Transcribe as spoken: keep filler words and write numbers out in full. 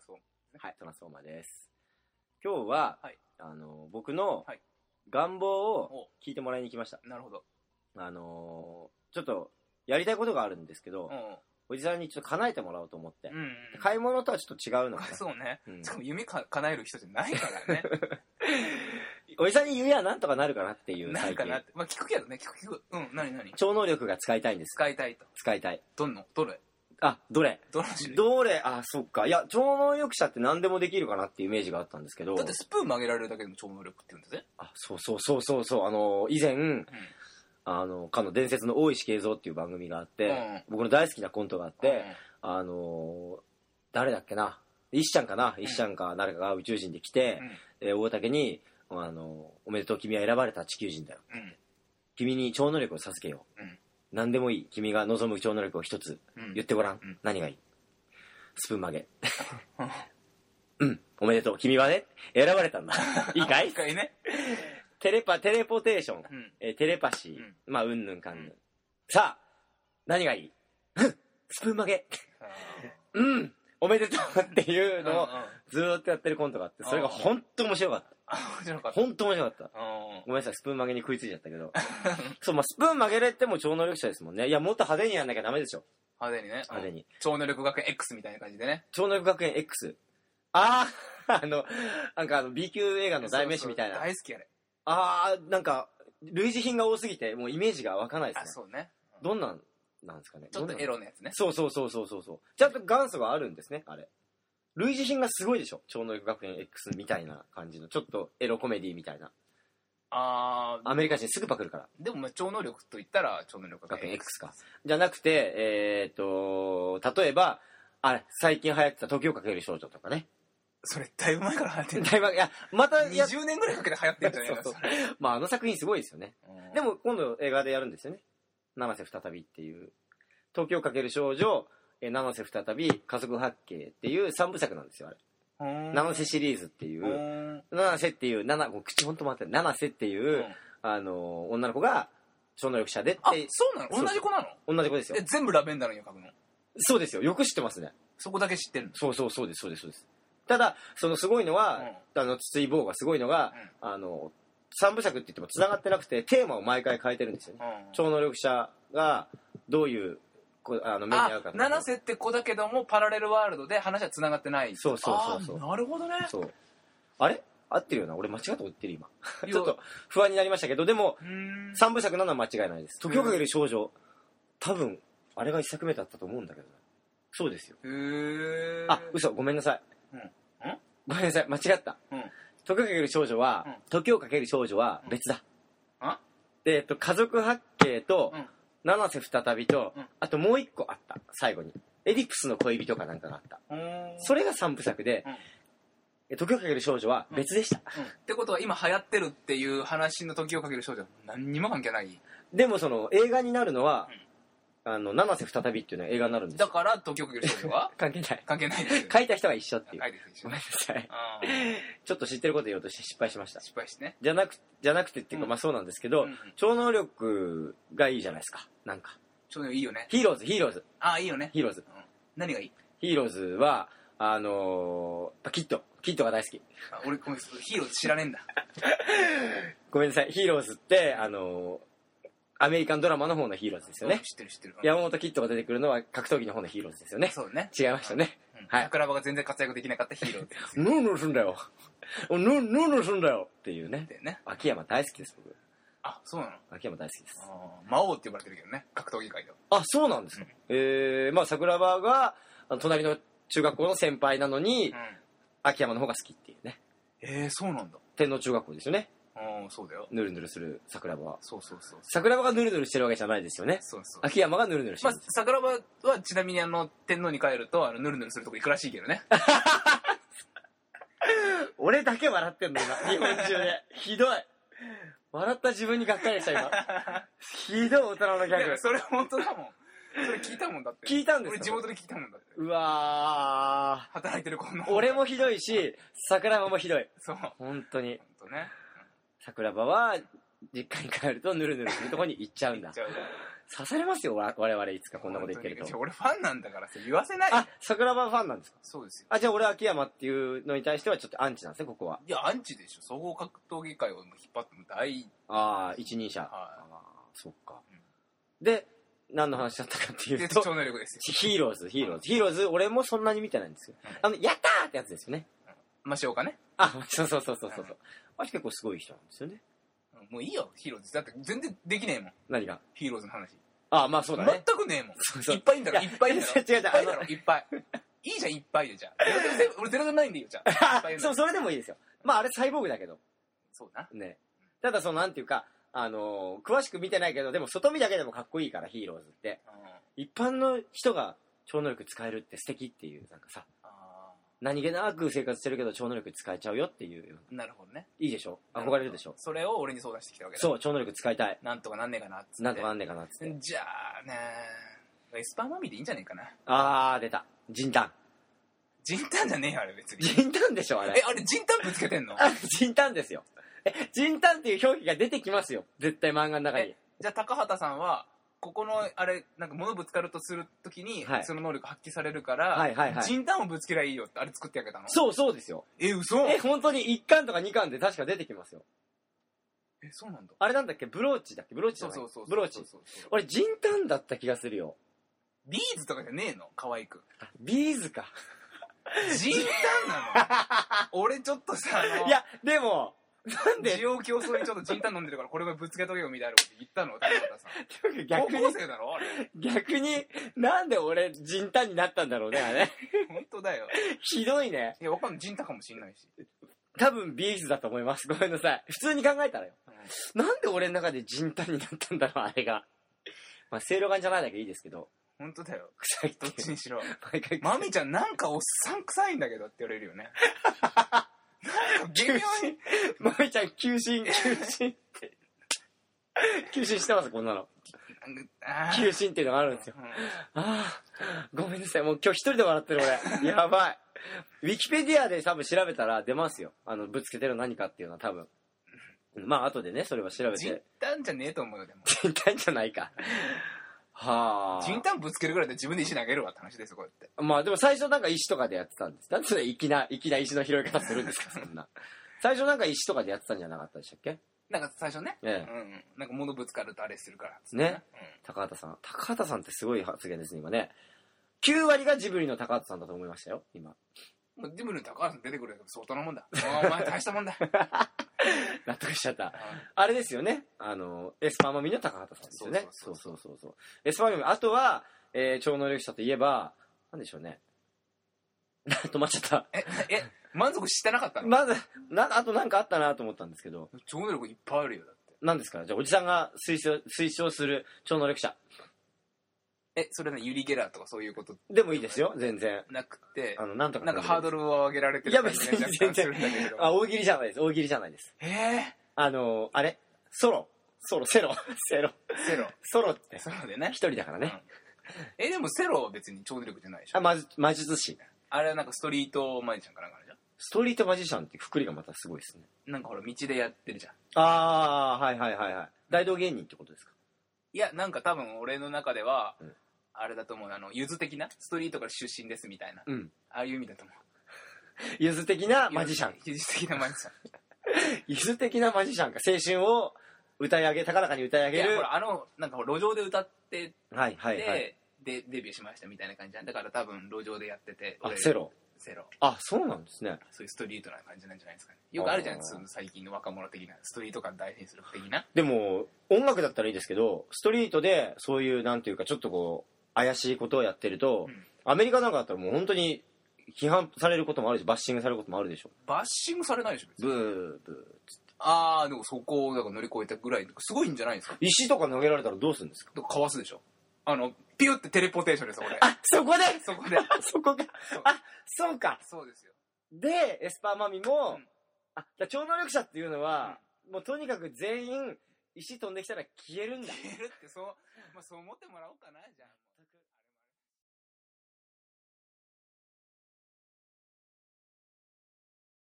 スフォーマー。 はい、トランスフォーマーです。今日は、はい、あの僕のはい願望を聞いてもらいに来ました。 なるほど。 あのちょっとやりたいことがあるんですけど、 うん、 おじさんにちょっと叶えてもらおうと思って、 うんうん、 買い物とはちょっと違うのかな。 そうね、うん、しかも夢か叶える人じゃないからね。 おじさんに言えばなんとかなるかなっていう。 なんかなって、まあ聞くけどね、聞く聞く。うん、何何。 超能力が使いたいんです。 使いたいと。 使いたい。 どんのどれ。 あ、どれどの種類。 どれ。あ、そっか。いや、超能力者って何でもできるかなっていうイメージがあったんですけど。 だってスプーン曲げられるだけでも超能力って言うんだぜ。 あ、そうそうそうそうそう。あの以前、うん、あのかの伝説の大石恵三っていう番組があって、うん、僕の大好きなコントがあって、うん、あの誰だっけな、石ちゃんかな、うん、石ちゃんか誰かが宇宙人で来て、うん、えー、大竹にあのおめでとう、君は選ばれた地球人だよ、うん、君に超能力を授けよう、うん、何でもいい、君が望む超能力を一つ言ってごらん、うん、何がいい。スプーン曲げ。うん、おめでとう、君はね選ばれたんだ。いいかい。いいかいね。テレパテレポテーション、うん、えー、テレパシー、うん、まあうんぬんかんぬん、うん、さあ何がいい。スプーン曲げ。うんおめでとうっていうのをずーっとやってるコントがあって、それが本当面白かった。面白かった。本当面白かった。ごめんなさい、スプーン曲げに食いついちゃったけど。そう、まあスプーン曲げれっても超能力者ですもんね。いや、もっと派手にやんなきゃダメでしょ。 派手にね。 派手に。 超能力学園 X みたいな感じでね。 超能力学園 X。ああ、あのなんかあの B 級映画の代名詞みたいな。 そうそう、大好きあれ。 ああ、なんか類似品が多すぎてもうイメージが湧かないですね。 あ、そうね。 うん、どんなんなんですかね。 ちょっとエロのやつね。 そうそうそうそうそうそう。ちゃんと元祖があるんですね、あれ。類似品がすごいでしょ。超能力学園 X みたいな感じのちょっとエロコメディみたいな。あー、アメリカ人すぐパクるから。 でもまあ超能力と言ったら超能力学園 X か。じゃなくて、えー、っと例えばあれ最近流行ってた時をかける少女とかね。 それだいぶ前から流行ってる。 だいぶ、いやまたにじゅうねんぐらいかけて流行ってるんじゃないですか。そうそう、 まああの作品すごいですよね。でも今度映画でやるんですよね。七瀬再びっていう時をかける少女、七瀬再び、家族八景っていう三部作なんですよ、あれ。七瀬シリーズっていう、七瀬っていう、七、口ほんと回ってる、七瀬っていう、うん、あの、女の子が超能力者でって。 あ、そうなの？同じ子なの？ 同じ子ですよ。 え、全部ラベンダーの絵を描くの？ そうですよ。よく知ってますね。 そこだけ知ってるの？ そうそうそうです、そうです、そうです。ただ、そのすごいのは、うん、あの、筒井坊がすごいのが、うん、あの、三部作って言っても繋がってなくて、テーマを毎回変えてるんですよね。うん、超能力者がどういうこあの目に合うかとか。 七瀬って子だけどもパラレルワールドで話は繋がってない。 そうそうそうそう。 なるほどね。 そう。あれ合ってるよな。俺間違って言ってる今。ちょっと不安になりましたけど、でも三部作なのは間違いないです。時をかける少女、多分あれが一作目だったと思うんだけど。そうですよ。へー。 あ、嘘、ごめんなさい。うん。んごめんなさい、間違った。うん。時をかける少女は、うん、時をかける少女は別だ。うん、あで、えっと、家族八景と、うん、七瀬再びと、うん、あともう一個あった、最後に。エディプスの恋人かなんかがあった。それが三部作で、うん、時をかける少女は別でした。 うんうん、ってことは今流行ってるっていう話の時をかける少女は何にも関係ない。 でもその映画になるのは、うん、あの、七瀬再びっていうのは映画になるんですよ。 だから時をかける少女は関係ない。 関係ないです。 書いた人が一緒っていう。 書いた人一緒。 ごめんなさい。ちょっと知ってること言おうとして失敗しました。 失敗してね。 じゃなく、じゃなくてっていうか、うん、まあそうなんですけど、うんうん、超能力がいいじゃないですか。なんか。 超能力いいよね。 ヒーローズ、ヒーローズ。 ああ、いいよね。 ヒーローズ。うん、 何がいい？ ヒーローズは、あのー、キッド。キッドが大好き。 あ、俺、ごめん、ヒーローズ知らねえんだ。 ごめんなさい。ヒーローズって、あのー、アメリカンドラマの方のヒーローズですよね。 知ってる知ってる。 山本キッドが出てくるのは格闘技の方のヒーローズですよね。 そうね。 違いましたね。 うん、はい。桜庭が全然活躍できなかったヒーローズです。 ヌーヌーすんだよ。ヌーヌーヌーすんだよっていうね。 ね。 秋山大好きです、僕。 あ、そうなの？ 秋山大好きです。 あ、魔王って呼ばれてるけどね、格闘技界では。 あ、そうなんですか。うん、えー、まあ桜庭が隣の中学校の先輩なのに、うん、秋山の方が好きっていうね。 えー、そうなんだ。 天皇中学校ですよね。 ああ、そうだよ。 ヌルヌルする桜庭は。 そうそうそう。 桜庭がヌルヌルしてるわけじゃないですよね。 そうそう。 秋山がヌルヌルしてる。 まあ、桜庭はちなみにあの天皇に帰るとあのヌルヌルするとこ行くらしいけどね。 俺だけ笑ってんの今日本中で。ひどい。笑った自分にがっかりした今。ひどい大人のギャグ。 それ本当だもん。それ聞いたもんだって。 聞いたんですか？ 俺地元で聞いたもんだって。 うわー。働いてる子の。 俺もひどいし、桜庭もひどい。 そう。 本当に。 本当ね。 桜庭は実家に帰るとヌルヌルするとこに行っちゃうんだ。 行っちゃう。 刺されますよ、わ我々いつかこんなこと言ってると。 俺ファンなんだからさ、言わせない。 あ、桜庭ファンなんですか？ そうですよ。 あ、じゃあ俺秋山っていうのに対してはちょっとアンチなんですね、ここは。 いや、アンチでしょ。総合格闘技界を引っ張っても大、 ああ、一人者。 はい、 ああ、そっか、うん。で、何の話だったかっていうと、 超能力ですよ。 ヒーローズ、ヒーローズ。ヒーローズ、俺もそんなに見てないんですよ。うん、あの、やったーってやつですよね。 マシオカね。 あ、そうそうそうそうそう。うん、あれ結構すごい人なんですよね。 もういいよ、ヒーローズ。だって全然できねえもん。 何が？ ヒーローズの話。ああ、まあそうだね。 全くねえもん。 そうそう、 いっぱいいんだろ、いっぱいいんだろ。 違う違う、 いっぱいだろ、いっぱい。いいじゃん、いっぱいでじゃあ。俺ゼロじゃないんでいいよ、じゃあ。 そう、それでもいいですよ。まああれサイボーグだけど。 そうな。 ね。ただそのなんていうか、あのー、詳しく見てないけど、でも外見だけでもかっこいいからヒーローズって。うん、一般の人が超能力使えるって素敵っていう、なんかさ。何気なく生活してるけど超能力使えちゃうよっていう。なるほどね。いいでしょ？憧れるでしょ？ それを俺に相談してきたわけだ。 そう、超能力使いたい。 なんとかなんねえかなっつって。 なんとかなんねえかなっつって。 じゃあねー、エスパーマミでいいんじゃねえかな。 あー、出た。ジンタン。 ジンタンじゃねえよ、あれ別に。 ジンタンでしょ、あれ。 え、あれジンタンぶつけてんの？ あ、ジンタンですよ。え、ジンタンっていう表記が出てきますよ。絶対漫画の中に。 じゃあ高畑さんは、ここのあれなんか物ぶつかるとするときに、はい、その能力発揮されるから、はいはいはい、ジンタンをぶつけりゃいいよってあれ作ってあげたの？そうそうですよ。え、嘘？ え、本当にいっかんとかにかんで確か出てきますよ。 え、そうなんだ。 あれなんだっけ、ブローチだっけ、ブローチじゃない？そうそうそうそう、ブローチ。俺ジンタンだった気がするよ。 ビーズとかじゃねえの？可愛く。 ビーズか。 ジンタンなの？俺ちょっとさ、あのいやでも。なんで需要競争にちょっとジンタン飲んでるからこれがぶつけとけよみたいなこと言ったの？高畑さん。逆に高校生だろあれ。 逆になんで俺ジンタンになったんだろうねあれ。 本当だよ。 ひどいね。 いやわかんない、ジンタンかもしんないし。 多分ビーズだと思います。ごめんなさい。普通に考えたらよ。うん、なんで俺の中でジンタンになったんだろうあれが。まあ清涼感じゃないだけいいですけど。 本当だよ。臭いどっちにしろ。マミちゃんなんかおっさん臭いんだけどって言われるよね。微妙にマミちゃん休診休診って休診してますこんなの。休診っていうのがあるんですよ。うん、ああごめんなさい、もう今日一人で笑ってる俺。やばい。ウィキペディアで多分調べたら出ますよ、あのぶつけてる何かっていうのは多分。まあ後でねそれは調べて。 ジンタンじゃねえと思うよでも。 ジンタンじゃないか。はあ。 ジンタンぶつけるぐらいで自分で石投げるわって話ですよこうやって。 まあでも最初なんか石とかでやってたんです。なんでそれ粋な粋な石の拾い方するんですかそんな。最初なんか石とかでやってたんじゃなかったでしたっけ？ なんか最初ね。ええ、うん、なんか物ぶつかるとあれするからね。 ね、うん、高畑さん。高畑さんってすごい発言ですね今ね。きゅうわりがジブリの高畑さんだと思いましたよ今。 もうジブリの高畑さん出てくるけど相当なもんだ。お前大したもんだ。 納得しちゃった。あれですよね。あのエスパーマミの高畑さんですよね。そうそうそうそう。エスパーマミ。あとは、えー、超能力者といえばなんでしょうね。止まっちゃった。 ええ満足してなかったの？ まずなあとなんかあったなと思ったんですけど。 超能力いっぱいあるよだって。 なんですか。じゃあおじさんが推奨推奨する超能力者。 え、それね、ユリ・ゲラーとかそういうことでもいいですよ、全然。 なくて、 あの、なんとか。 なんかハードルを上げられてる感じが若干するんだけど。 あ、大喜利じゃないです、大喜利じゃないです。 えー、 あの、あれソロ。ソロ、セロ。セロ。 セロ。 ソロって。 ソロでね。 一人だからね。 うん、え、でもセロは別に超能力じゃないでしょ。 あ、ま、魔術師。 あれはなんかストリートマジシャンかなんかあるじゃん。 ストリートマジシャンってくくりがまたすごいですね。 なんかほら、道でやってるじゃん。 あー、はいはいはいはい。大道芸人ってことですか？ いや、なんか多分俺の中では、うん、あれだと思う、あのゆず的なストリートから出身ですみたいな、うん、ああいう意味だと思う。 ゆず的なマジシャン。 ゆず的なマジシャン。 ゆず的なマジシャンか。青春を歌い上げ、高らかに歌い上げる。 いやほらあのなんか路上で歌ってて、 はいはいはい、 でデビューしましたみたいな感じなんだから多分路上でやってて。 あ、セロ。 セロ。 あ、そうなんですね。 そういうストリートな感じなんじゃないですかね。よくあるじゃないですか、最近の若者的なストリート感大事にする的な。 でも音楽だったらいいですけど、ストリートでそういうなんていうかちょっとこう怪しいことをやってると、うん、アメリカなんかだったらもう本当に批判されることもあるし、バッシングされることもあるでしょ。 バッシングされないでしょ別に。 ブーブーつって。 ああ、でもそこをだから乗り越えたぐらいすごいんじゃないですか。 石とか投げられたらどうするんですか？ かわすでしょ。あのピュってテレポテーションです俺。 あ、そこでそこでそこがあ、そうか。 そうですよ。でエスパーマミも、うん、あ、じゃあ超能力者っていうのは、うん、もうとにかく全員石飛んできたら消えるんだ。 消えるってそう、まあ、そう思ってもらおうかなじゃあ。